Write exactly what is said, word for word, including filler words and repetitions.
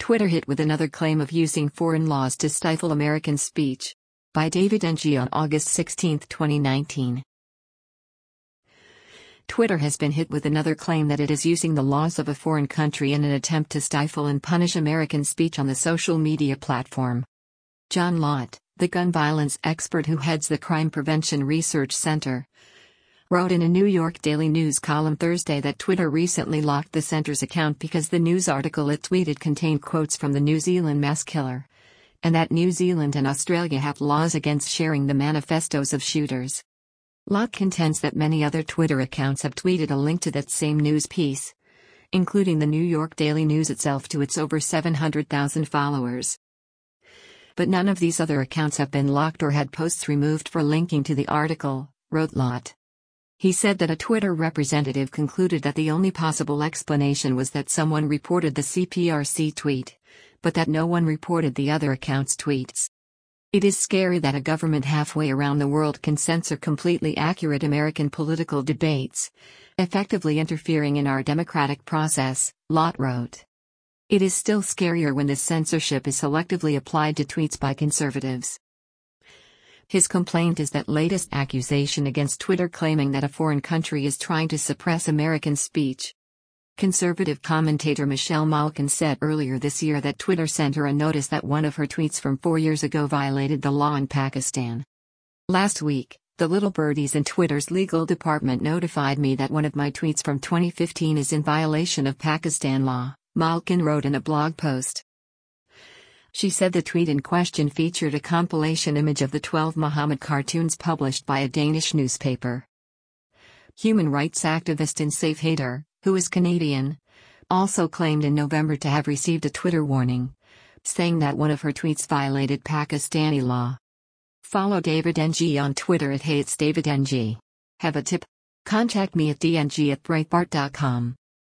Twitter hit with another claim of using foreign laws to stifle American speech. By David Ng on August sixteenth, twenty nineteen. Twitter has been hit with another claim that it is using the laws of a foreign country in an attempt to stifle and punish American speech on the social media platform. John Lott, the gun violence expert who heads the Crime Prevention Research Center, wrote in a New York Daily News column Thursday that Twitter recently locked the center's account because the news article it tweeted contained quotes from the New Zealand mass killer, and that New Zealand and Australia have laws against sharing the manifestos of shooters. Lott contends that many other Twitter accounts have tweeted a link to that same news piece, including the New York Daily News itself to its over seven hundred thousand followers. But none of these other accounts have been locked or had posts removed for linking to the article, wrote Lott. He said that a Twitter representative concluded that the only possible explanation was that someone reported the C P R C tweet, but that no one reported the other account's tweets. It is scary that a government halfway around the world can censor completely accurate American political debates, effectively interfering in our democratic process, Lott wrote. It is still scarier when this censorship is selectively applied to tweets by conservatives. His complaint is that latest accusation against Twitter claiming that a foreign country is trying to suppress American speech. Conservative commentator Michelle Malkin said earlier this year that Twitter sent her a notice that one of her tweets from four years ago violated the law in Pakistan. Last week, the little birdies in Twitter's legal department notified me that one of my tweets from twenty fifteen is in violation of Pakistan law, Malkin wrote in a blog post. She said the tweet in question featured a compilation image of the twelve Muhammad cartoons published by a Danish newspaper. Human rights activist and safe hater, who is Canadian, also claimed in November to have received a Twitter warning, saying that one of her tweets violated Pakistani law. Follow David Ng on Twitter at Hey It's David Ng. Have a tip? Contact me at d n g at breitbart dot com.